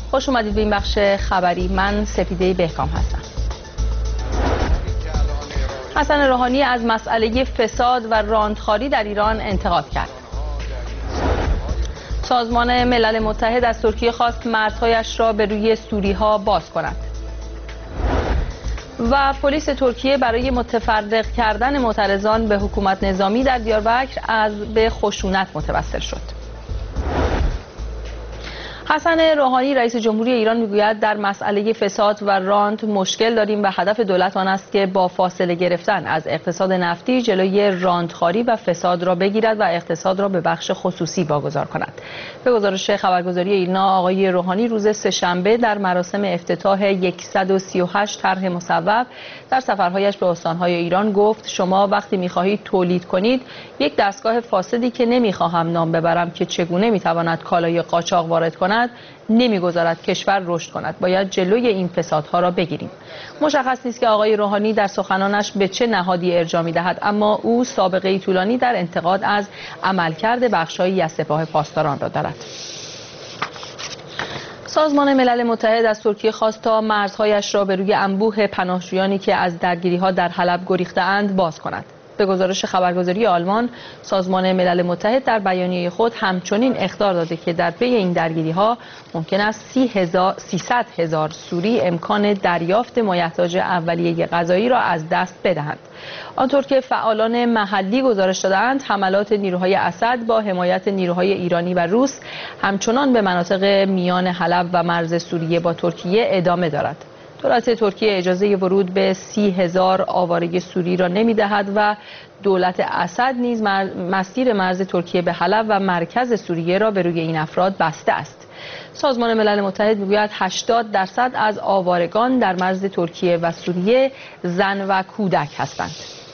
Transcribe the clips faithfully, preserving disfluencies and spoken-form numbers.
خوش اومدید به این بخش خبری. من سپیده بهکام هستم. حسن روحانی از مسئله فساد و راندخواری در ایران انتقاد کرد. سازمان ملل متحد از ترکیه خواست مرزهایش را به روی سوری‌ها باز کند. و پلیس ترکیه برای متفرق کردن معترضان به حکومت نظامی در دیاربکر از به خشونت متوسل شد. حسن روحانی رئیس جمهوری ایران میگوید در مسئله فساد و راند مشکل داریم و هدف دولت آن است که با فاصله گرفتن از اقتصاد نفتی جلوی راندخواری و فساد را بگیرد و اقتصاد را به بخش خصوصی واگذار کند. به گزارش خبرگزاری ایرنا، آقای روحانی روز سه‌شنبه در مراسم افتتاح صد و سی و هشت طرح مصوب در سفرهایش به استانهای ایران گفت شما وقتی می‌خواهید تولید کنید یک دستگاه فاسدی که نمی‌خواهم نام ببرم که چگونه می‌تواند کالای قاچاق وارد کند نمیگذارد کشور رشد کند. باید جلوی این فسادها را بگیریم. مشخص نیست که آقای روحانی در سخنانش به چه نهادی ارجاع می‌دهد، اما او سابقه طولانی در انتقاد از عملکرد بخش‌هایی از سپاه پاسداران را دارد. سازمان ملل متحد از ترکیه خواست تا مرزهایش را به روی انبوه پناهجویانی که از درگیری‌ها در حلب گریخته‌اند باز کند. به گزارش خبرگزاری آلمان، سازمان ملل متحد در بیانیه خود همچنین اخطار داده که در پی این درگیری‌ها ممکن است سیصد هزار سوری امکان دریافت مایحتاج اولیه غذایی را از دست بدهند. آنطور که فعالان محلی گزارش دادند، حملات نیروهای اسد با حمایت نیروهای ایرانی و روس همچنان به مناطق میان حلب و مرز سوریه با ترکیه ادامه دارد. دولت ترکیه اجازه ورود به سی هزار آواره سوری را نمی‌دهد و دولت اسد نیز مسیر مرز ترکیه به حلب و مرکز سوریه را به روی این افراد بسته است. سازمان ملل متحد می‌گوید هشتاد درصد از آوارگان در مرز ترکیه و سوریه زن و کودک هستند.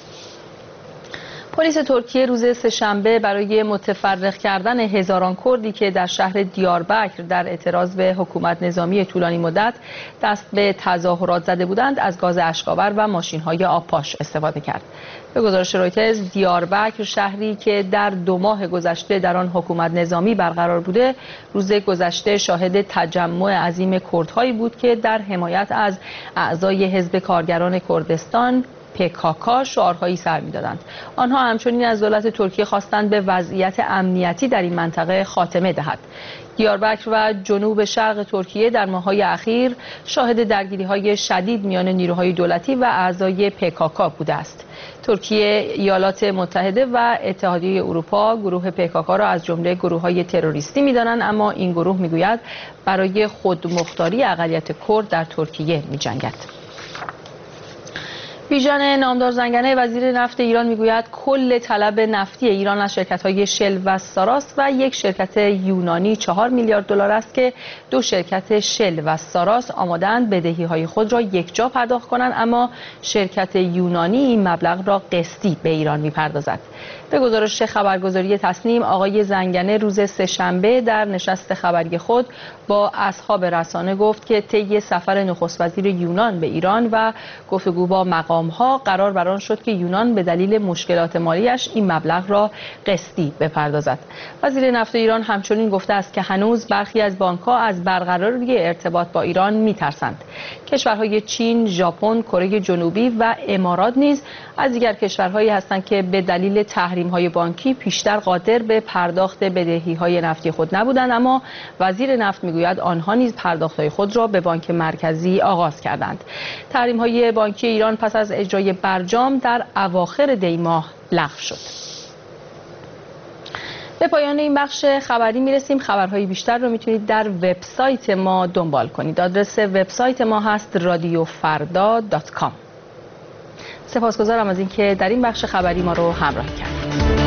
پلیس ترکیه روز سه‌شنبه برای متفرق کردن هزاران کردی که در شهر دیاربکر در اعتراض به حکومت نظامی طولانی مدت دست به تظاهرات زده بودند از گاز اشک‌آور و ماشین‌های آبپاش استفاده کرد. به گزارش رویترز، دیاربکر شهری که در دو ماه گذشته در آن حکومت نظامی برقرار بوده، روز گذشته شاهد تجمع عظیم کردهایی بود که در حمایت از اعضای حزب کارگران کردستان پی کی کی شعارهایی سر می‌دادند. آنها همچنین از دولت ترکیه خواستند به وضعیت امنیتی در این منطقه خاتمه دهد. دیاربکر و جنوب شرق ترکیه در ماه‌های اخیر شاهد درگیری‌های شدید میان نیروهای دولتی و اعضای پی کی کی بوده است. ترکیه، ایالات متحده و اتحادیه اروپا گروه پی کی کی را از جمله گروه‌های تروریستی می‌دانند، اما این گروه می‌گوید برای خودمختاری اقلیت کرد در ترکیه می‌جنگد. بیژن نامدار زنگنه وزیر نفت ایران میگوید کل طلب نفتی ایران از شرکت‌های شل و ساراس و یک شرکت یونانی چهار میلیارد دلار است که دو شرکت شل و ساراس آماده‌اند بدهی‌های خود را یکجا پرداخت کنند، اما شرکت یونانی این مبلغ را قسطی به ایران می‌پردازد. به گزارش خبرگزاری تصنیم، آقای زنگنه روز سه‌شنبه در نشست خبری خود با اصحاب رسانه گفت که طی سفر نخست وزیر یونان به ایران و گفتگو با مقام‌ها قرار بر آن شد که یونان به دلیل مشکلات مالیش این مبلغ را قسطی بپردازد. وزیر نفت ایران همچنین گفته است که هنوز برخی از بانک‌ها از برقراری ارتباط با ایران می‌ترسند. کشورهای چین، ژاپن، کره جنوبی و امارات نیز از دیگر کشورهایی هستند که به دلیل تحریم‌های بانکی پیشتر قادر به پرداخت بدهی‌های نفتی خود نبودند، اما وزیر نفت میگوید آنها نیز پرداخت‌های خود را به بانک مرکزی آغاز کردند. تحریم‌های بانکی ایران پس از اجرای برجام در اواخر دی ماه لغو شد. به پایان این بخش خبری میرسیم. خبرهای بیشتر رو میتونید در وبسایت ما دنبال کنید. آدرس وبسایت ما هست رادیو فردا دات کام. سپاسگزارم از اینکه در این بخش خبری ما رو همراه کردید.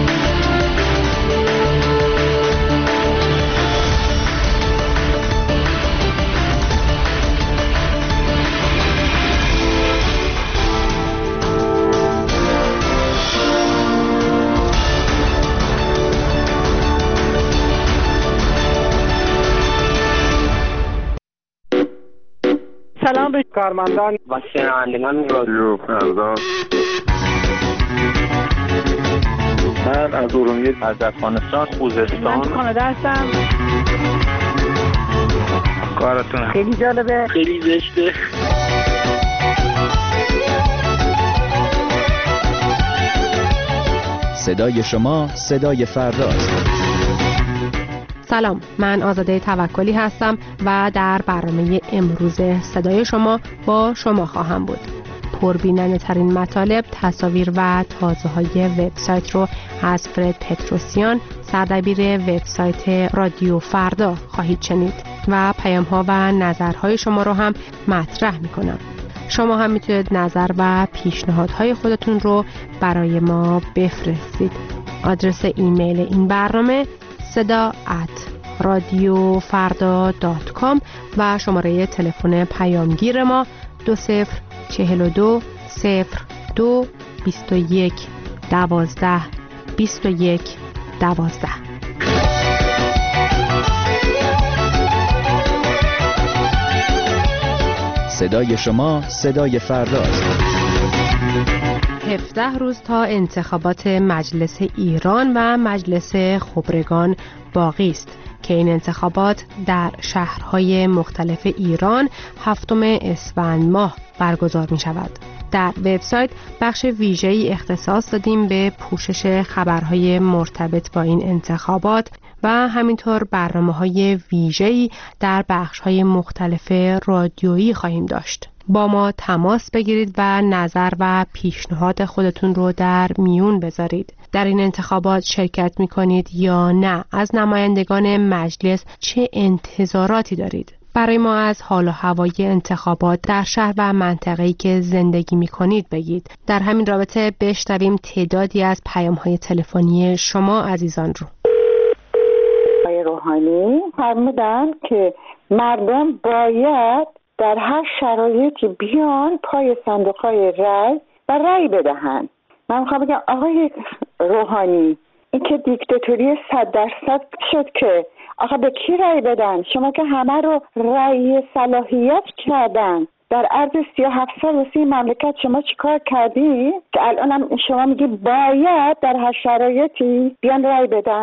سلام به کارمندان و شنوندگان رادیو فردا. من از ارومیه، از افغانستان، خوزستان، من کانادا هستم. کارتون خیلی جالبه، خیلی زشته. صدای شما صدای فرداست. سلام، من آزاده توکلی هستم و در برنامه امروز صدای شما با شما خواهم بود. پربیننده ترین مطالب، تصاویر و تازه های وبسایت رو از فرد پتروسیان، سردبیر وبسایت رادیو فردا خواهید شنید و پیام ها و نظرهای شما رو هم مطرح می کنم. شما هم میتونید نظر و پیشنهادهای خودتون رو برای ما بفرستید. آدرس ایمیل این برنامه صدا ات رادیو فردا دات کام و شماره تلفن پیامگیر ما دو صفر چهل و دو صفر دو بیست و یک دوازده بیست و یک دوازده. صدای شما صدای فرداست. هفده روز تا انتخابات مجلس ایران و مجلس خبرگان باقی است که این انتخابات در شهرهای مختلف ایران هفتم اسفند ماه برگزار می شود. در وبسایت بخش ویژه‌ای اختصاص دادیم به پوشش خبرهای مرتبط با این انتخابات و همینطور برنامه‌های ویژه‌ای در بخش‌های مختلف رادیویی خواهیم داشت. با ما تماس بگیرید و نظر و پیشنهاد خودتون رو در میون بذارید. در این انتخابات شرکت می‌کنید یا نه؟ از نمایندگان مجلس چه انتظاراتی دارید؟ برای ما از حال و هوای انتخابات در شهر و منطقه‌ای که زندگی می‌کنید بگید. در همین رابطه بشنویم تعدادی از پیام‌های تلفنی شما عزیزان رو. آقای روحانی فرمودن که مردم باید در هر شرایطی بیان پای صندوق‌های رای و رای بدهند. من میخوام بگم آقای روحانی، این که دیکتاتوری صد درصد شد که آقا به کی رای بدن؟ شما که همه رو رای صلاحیت کردن. در عرض سی و هفت سال واسه مملکت شما چیکار کردی که الان هم شما میگی باید در هر شرایطی بیان رای بدن؟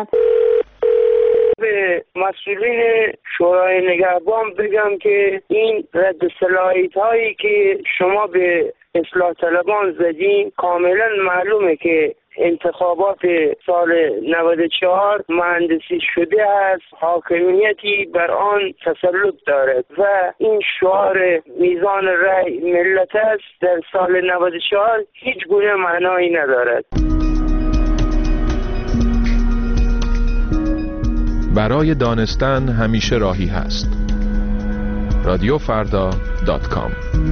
به مسئولین شورای نگهبان بگم که این رد صلاحیت هایی که شما به اصلاح طلبان زدین کاملا معلومه که انتخابات سال نود و چهار مهندسی شده است، حاکمیتی بر آن تسلط دارد و این شعار میزان رأی ملت است در سال نود و چهار هیچ گونه معنایی ندارد. برای دانستن همیشه راهی هست. رادیو فردا دات کام.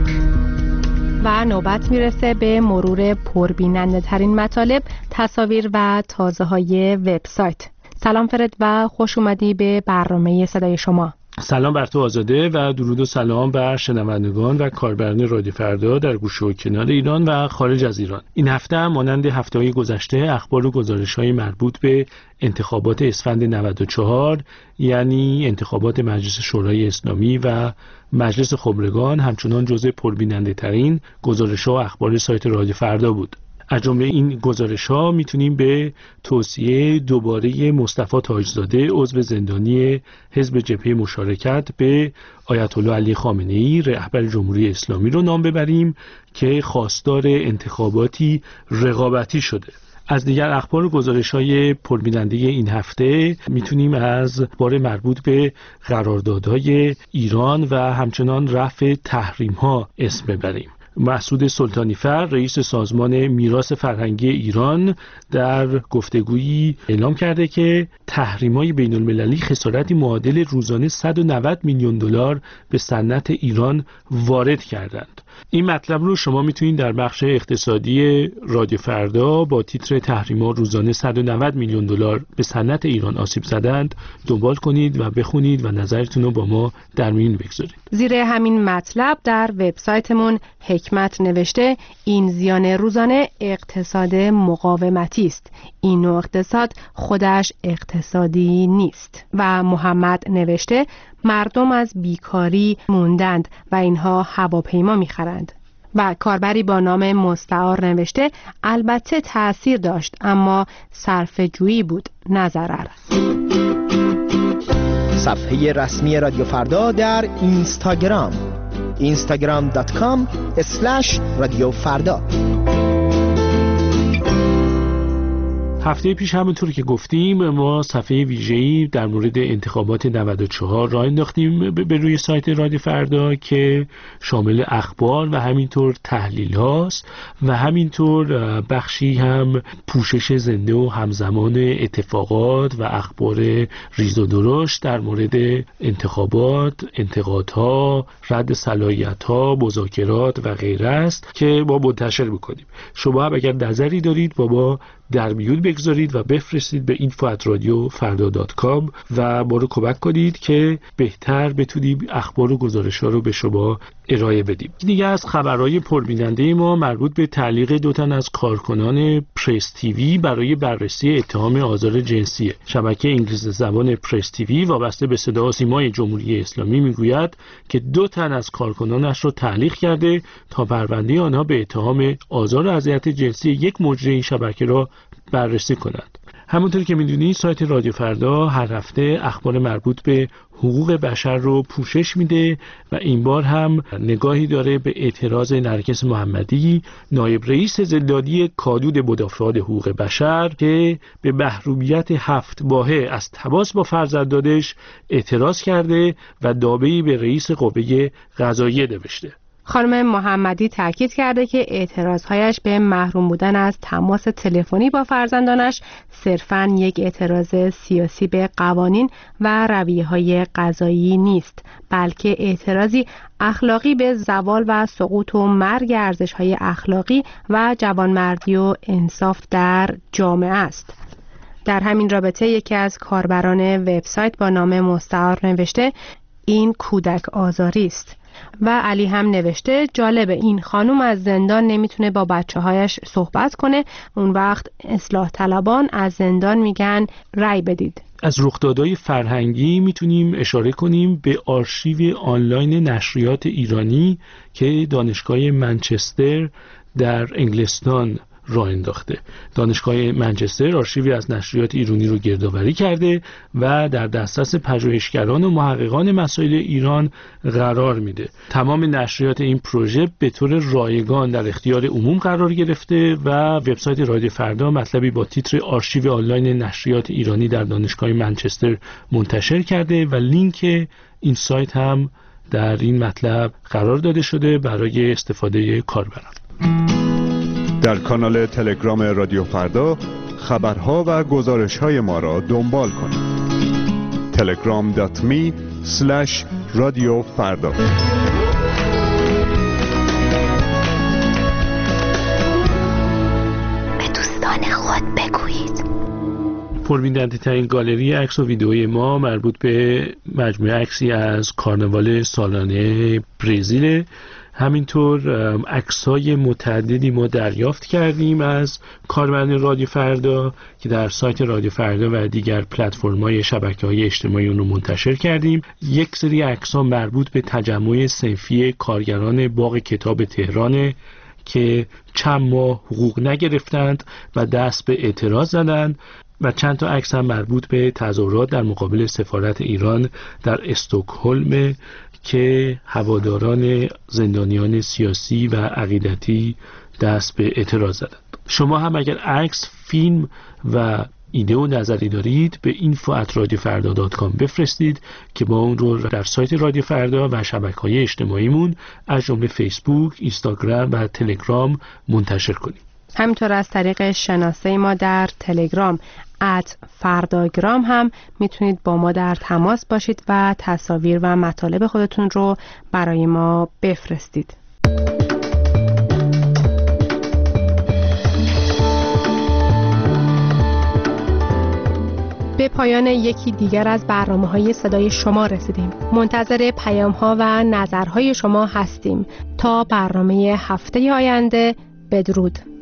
و نوبت میرسه به مرور پربیننده ترین مطالب، تصاویر و تازه های وبسایت. سلام فرد و خوش اومدی به برنامه صدای شما. سلام بر تو آزاده و درود و سلام بر شنوندگان و کاربران رادیو فردا در گوشه و کنار ایران و خارج از ایران. این هفته هم مانند هفته‌های گذشته اخبار و گزارش‌های مربوط به انتخابات اسفند نود و چهار، یعنی انتخابات مجلس شورای اسلامی و مجلس خبرگان، همچنان جزو پربیننده ترین گزارش‌ها و اخبار سایت رادیو فردا بود. از جمله این گزارش‌ها میتونیم به توصیه دوباره مصطفی تاجزاده عضو زندانی حزب جبهه مشارکت به آیت الله علی خامنه‌ای رهبر جمهوری اسلامی رو نام ببریم که خواستار انتخاباتی رقابتی شده. از دیگر اخبار و گزارش‌های پربیننده این هفته میتونیم از اخبار مربوط به قراردادهای ایران و همچنان رفع تحریم‌ها اسم ببریم. مسعود سلطانی‌فر رئیس سازمان میراث فرهنگی ایران در گفتگویی اعلام کرده که تحریم‌های بین‌المللی خسارتی معادل روزانه صد و نود میلیون دلار به صنعت ایران وارد کردند. این مطلب رو شما میتونید در بخش اقتصادی رادیو فردا با تیتر تحریم‌ها روزانه صد و نود میلیون دلار به صنعت ایران آسیب زدند دنبال کنید و بخونید و نظرتون رو با ما در میون بگذارید. زیر همین مطلب در وبسایتمون حکمت نوشته این زیان روزانه اقتصاد مقاومتی است. این نوع اقتصاد خودش اقتصادی نیست. و محمد نوشته مردم از بیکاری موندند و اینها هواپیما می‌خرند. و کاربری با نام مستعار نوشته البته تأثیر داشت اما صرفه‌جویی بود نه ضرر. صفحه رسمی رادیو فردا در اینستاگرام اینستاگرام دات کام اسلش رادیو فردا. هفته پیش همونطور که گفتیم ما صفحه ویژه‌ای در مورد انتخابات نود و چهار راه انداختیم به روی سایت رادیو فردا که شامل اخبار و همینطور تحلیل هاست و همینطور بخشی هم پوشش زنده و همزمان اتفاقات و اخبار ریز و درشت در مورد انتخابات، انتقادها، رد صلاحیت‌ها، مذاکرات و غیره است که ما منتشر می‌کنیم. شما هم اگر نظری دارید با ما در میون بگذارید و بفرستید به اینفو ات رادیو فردا دات کام و ما رو کمک کنید که بهتر بتونیم اخبار و گزارش‌ها رو به شما ارائه بدیم. دیگه از خبرهای پربیننده ما مربوط به تعلیق دو تن از کارکنان پرس تیوی برای بررسی اتهام آزار جنسیه. شبکه انگلیسی زبان پرس تیوی وابسته به صدا و سیمای جمهوری اسلامی میگوید که دو تن از کارکنانش رو تعلیق کرده تا پرونده آنها به اتهام آزار و اذیت جنسی یک مجری این شبکه را بررسی کنند. همونطور که میدونید سایت رادیو فردا هر هفته اخبار مربوط به حقوق بشر رو پوشش میده و این بار هم نگاهی داره به اعتراض نرگس محمدی، نایب رئیس زندانی کادود مدافعان حقوق بشر که به محرومیت هفت ماهه از تماس با فرزندانش اعتراض کرده و نامه‌ای به رئیس قوه قضاییه نوشته. خانم محمدی تاکید کرده که اعتراضهایش به محروم بودن از تماس تلفنی با فرزندانش صرفاً یک اعتراض سیاسی به قوانین و رویه‌های قضایی نیست، بلکه اعتراضی اخلاقی به زوال و سقوط و مرگ ارزش‌های اخلاقی و جوانمردی و انصاف در جامعه است. در همین رابطه یکی از کاربران وبسایت با نام مستعار نوشته این کودک آزاری است و علی هم نوشته جالبه این خانوم از زندان نمیتونه با بچه هایش صحبت کنه، اون وقت اصلاح طلبان از زندان میگن رای بدید. از رخدادهای فرهنگی میتونیم اشاره کنیم به آرشیو آنلاین نشریات ایرانی که دانشگاه منچستر در انگلستان راه انداخته. دانشگاه منچستر آرشیوی از نشریات ایرانی رو گردآوری کرده و در دسترس پژوهشگران و محققان مسائل ایران قرار میده. تمام نشریات این پروژه به طور رایگان در اختیار عموم قرار گرفته و وبسایت رادیو فردا مطلبی با تیتر آرشیو آنلاین نشریات ایرانی در دانشگاه منچستر منتشر کرده و لینک این سایت هم در این مطلب قرار داده شده برای استفاده کاربران. در کانال تلگرام رادیو فردا خبرها و گزارش‌های ما را دنبال کنید. تلگرام دات می اسلش رادیو فردا. به دوستان خود بگویید. پربیننده ترین گالری عکس و ویدئوی ما مربوط به مجموعه عکسی از کارناوال سالانه برزیل. همینطور عکس‌های متعددی ما دریافت کردیم از کاربران رادیو فردا که در سایت رادیو فردا و دیگر پلتفرم‌های شبکه‌های اجتماعی اون رو منتشر کردیم. یک سری عکس‌ها مربوط به تجمع صنفی کارگران باغ کتاب تهران که چند ماه حقوق نگرفتند و دست به اعتراض زدند و چند تا عکس هم مربوط به تظاهرات در مقابل سفارت ایران در استکهلم که هواداران زندانیان سیاسی و عقیدتی دست به اعتراض زدند. شما هم اگر عکس، فیلم و ایده و نظری دارید به اینفو ات رادیو فردا دات کام بفرستید که ما اون رو در سایت رادیو فردا و شبکه‌های اجتماعیمون از جمله فیسبوک، اینستاگرام و تلگرام منتشر کنیم. همینطور از طریق شناسه ما در تلگرام ات فرداگرام هم میتونید با ما در تماس باشید و تصاویر و مطالب خودتون رو برای ما بفرستید. به پایان یکی دیگر از برنامه‌های صدای شما رسیدیم. منتظر پیام‌ها و نظرهای شما هستیم. تا برنامه هفته آینده، بدرود.